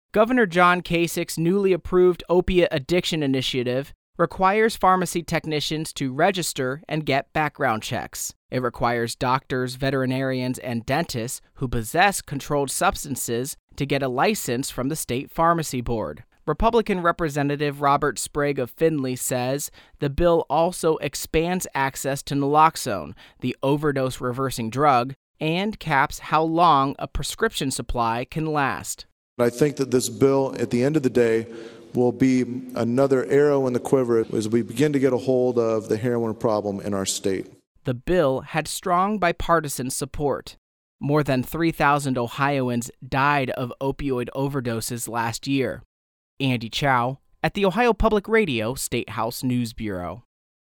Governor John Kasich's newly approved opiate addiction initiative requires pharmacy technicians to register and get background checks. It requires doctors, veterinarians, and dentists who possess controlled substances to get a license from the state pharmacy board. Republican Representative Robert Sprague of Findlay says the bill also expands access to naloxone, the overdose-reversing drug, and caps how long a prescription supply can last. I think that this bill, at the end of the day, will be another arrow in the quiver as we begin to get a hold of the heroin problem in our state. The bill had strong bipartisan support. More than 3,000 Ohioans died of opioid overdoses last year. Andy Chow at the Ohio Public Radio State House News Bureau.